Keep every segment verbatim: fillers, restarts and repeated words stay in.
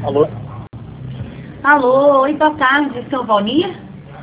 Alô? Alô, oi, boa tarde, seu Valnir?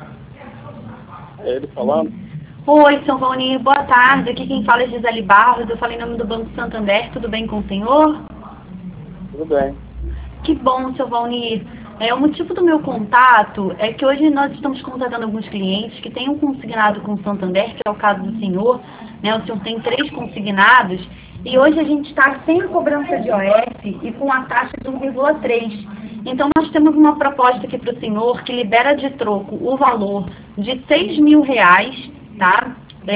É ele falando? Oi, seu Valnir, boa tarde. Aqui quem fala é Gisele Barros, eu falei em nome do Banco Santander, tudo bem com o senhor? Tudo bem. Que bom, seu Valnir. É, o motivo do meu contato é que hoje nós estamos contratando alguns clientes que têm um consignado com o Santander, que é o caso do senhor, né? O senhor tem três consignados, e hoje a gente está sem cobrança de O F e com a taxa de um vírgula três. Então nós temos uma proposta aqui para o senhor que libera de troco o valor de seis mil reais, tá?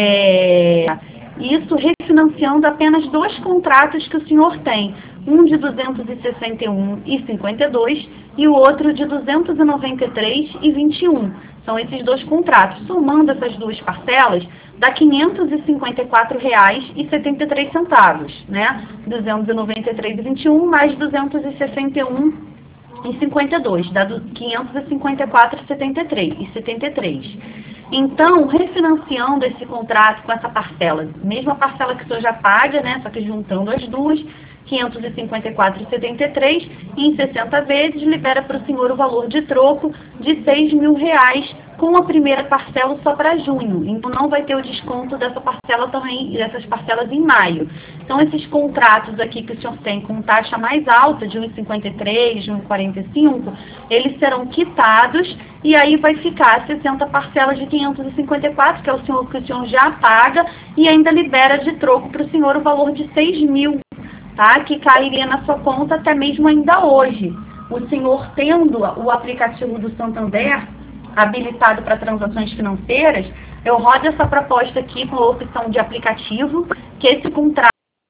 É, isso refinanciando apenas dois contratos que o senhor tem, um de duzentos e sessenta e um e cinquenta e dois e o outro de duzentos e noventa e três e vinte e um. São esses dois contratos. Somando essas duas parcelas, dá quinhentos e cinquenta e quatro reais e setenta e três centavos, né? duzentos e noventa e três e vinte e um mais duzentos e sessenta e um e cinquenta e dois, dá quinhentos e cinquenta e quatro e setenta e três e setenta e três. Então, refinanciando esse contrato com essa parcela, mesma parcela que o senhor já paga, né, só que juntando as duas, quinhentos e cinquenta e quatro e setenta e três, e em sessenta vezes libera para o senhor o valor de troco de seis mil reais com a primeira parcela só para junho. Então não vai ter o desconto dessa parcela também, dessas parcelas em maio. Então esses contratos aqui que o senhor tem com taxa mais alta, de um vírgula cinquenta e três, de um vírgula quarenta e cinco, eles serão quitados e aí vai ficar sessenta parcelas de quinhentos e cinquenta e quatro, que é o senhor que o senhor já paga, e ainda libera de troco para o senhor o valor de seis mil, tá? Que cairia na sua conta até mesmo ainda hoje. O senhor tendo o aplicativo do Santander habilitado para transações financeiras, eu rodo essa proposta aqui com a opção de aplicativo, que esse contrato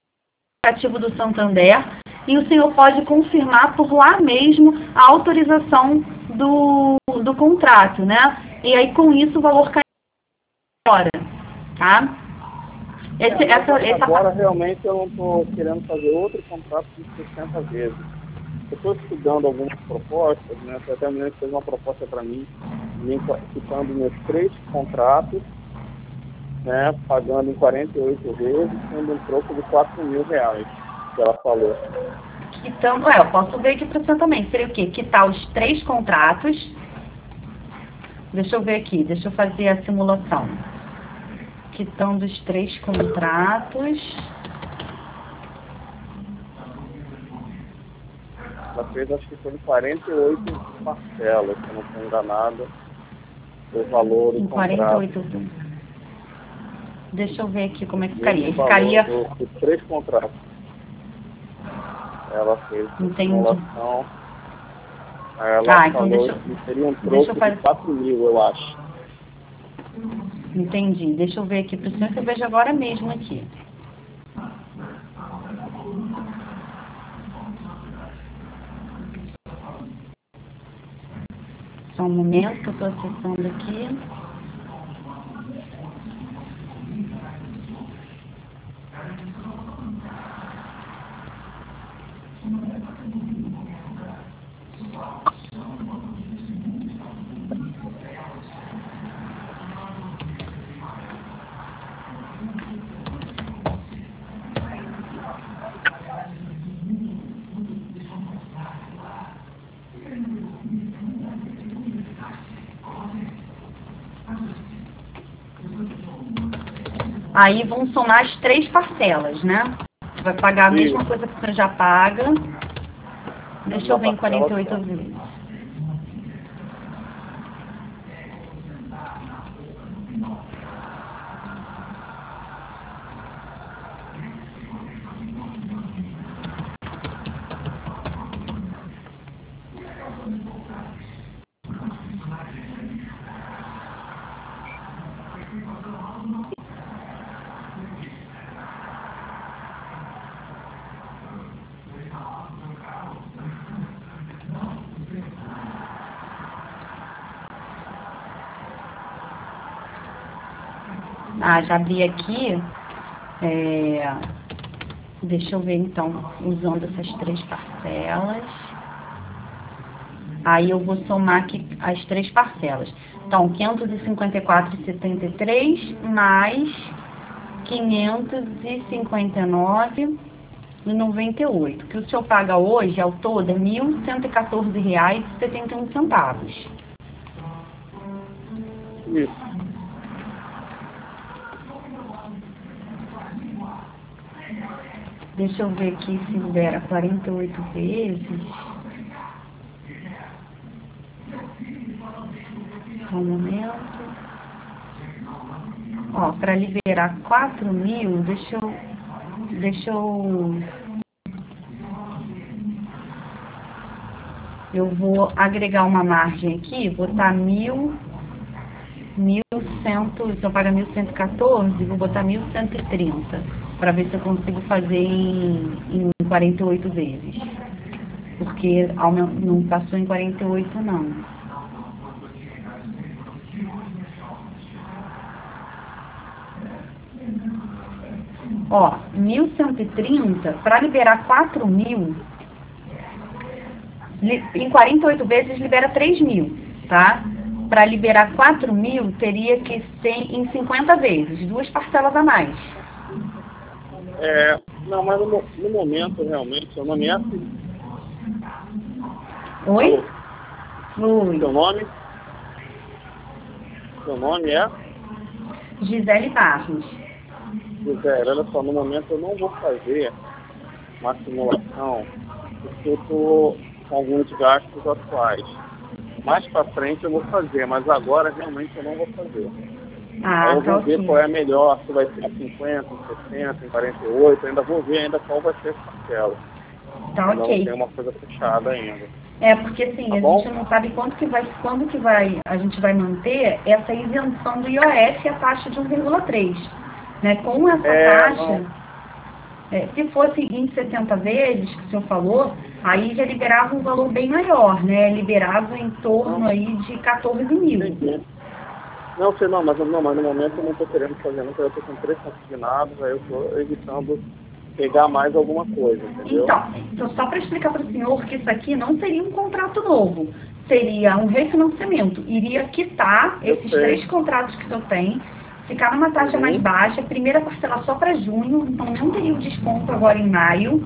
é aplicativo do Santander, e o senhor pode confirmar por lá mesmo a autorização do, do contrato, né? E aí com isso o valor cai fora, tá? Esse, É, essa, agora, essa... agora realmente eu não estou querendo fazer outro contrato de sessenta vezes. Eu estou estudando algumas propostas, né? Até a mulher fez uma proposta para mim, me quitando meus três contratos, né? Pagando em quarenta e oito vezes, tendo um troco de quatro mil reais, que ela falou. Então, é, eu posso ver aqui para o senhor também. Seria o quê? Quitar os três contratos. Deixa eu ver aqui, deixa eu fazer a simulação. Quitando os três contratos. Ela fez, acho que foi em quarenta e oito parcelas, se eu não estou enganado, o valor do Em contrato. quarenta e oito. Deixa eu ver aqui como é que ficaria. Mesmo Ficaria... valor do- dos três contratos. Ela fez a Entendi. simulação. Aí ela Ah, então falou deixa, que seria um deixa eu troco fazer... de quatro mil, eu acho. Entendi. Deixa eu ver aqui para o senhor que eu vejo agora mesmo aqui. Só um momento que eu estou acessando aqui. Aí vão somar as três parcelas, né? Você vai pagar a Sim. mesma coisa que você já paga. Deixa eu ver em Parcela quarenta e oito só. vezes. Ah, já abri aqui. É... Deixa eu ver então, usando essas três parcelas. Aí eu vou somar aqui as três parcelas. Então, quinhentos e cinquenta e quatro e setenta e três mais quinhentos e cinquenta e nove e noventa e oito. O que o senhor paga hoje, ao todo, é mil cento e quatorze reais e setenta e um centavos. Isso. Deixa eu ver aqui se libera quarenta e oito vezes. Só um momento. Ó, para liberar quatro mil, deixa eu... Deixa eu... Eu vou agregar uma margem aqui, botar mil... mil e cem, se eu pagar mil cento e quatorze, vou botar mil cento e trinta, para ver se eu consigo fazer em, em quarenta e oito vezes. Porque não passou em quarenta e oito, não. Ó, mil cento e trinta, para liberar quatro mil, em quarenta e oito vezes libera três mil, tá? Para liberar quatro mil, teria que ser em cinquenta vezes, duas parcelas a mais. É, não, mas no, no momento, realmente, seu nome é assim. Oi? Oi. Seu nome? Seu nome é? Gisele Barros. Gisele, olha só, no momento eu não vou fazer uma simulação, porque eu estou com alguns gastos atuais. Mais para frente eu vou fazer, mas agora realmente eu não vou fazer. Ah, Aí eu vou tá ver ok. qual é a melhor, se vai ser em cinquenta, em sessenta, em quarenta e oito, ainda vou ver ainda qual vai ser essa parcela. Tá Ainda ok. não tem uma coisa fechada ainda. É, porque assim, Tá a bom? gente não sabe quanto que vai, quando que vai, a gente vai manter essa isenção do I O F, a taxa de um vírgula três. Né? Com essa É, taxa, é, se fosse em sessenta vezes, que o senhor falou, aí já liberava um valor bem maior, né? Liberava em torno não, aí de quatorze mil. entendi. Não sei não, mas, não, mas no momento eu não estou querendo fazer, não, porque eu estou com três consignados, aí eu estou evitando pegar mais alguma coisa, entendeu? Então, então só para explicar para o senhor que isso aqui não seria um contrato novo, seria um refinanciamento. Iria quitar Eu esses sei. três contratos que o senhor tem, ficar numa taxa Uhum. mais baixa, primeira parcela só para junho, então não teria o desconto agora em maio.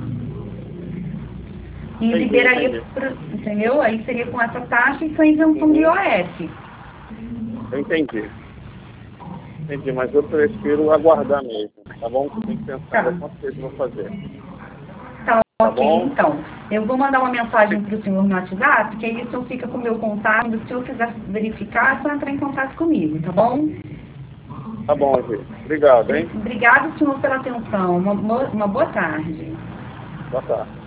E Entendi, liberaria, entendi. pro, entendeu? Aí seria com essa taxa e com a isenção do I O F. Eu entendi. Entendi, mas eu prefiro aguardar mesmo, tá bom? Eu tenho que pensar Tá. ainda quanto tempo eu vou fazer. Tá, Tá ok, bom? então. Eu vou mandar uma mensagem para o senhor no WhatsApp, que aí o senhor fica com o meu contato. Se o senhor quiser verificar, é só entrar em contato comigo, tá bom? Tá bom, Gê. Obrigado, hein? Obrigada, senhor, pela atenção. Uma, uma boa tarde. Boa tarde.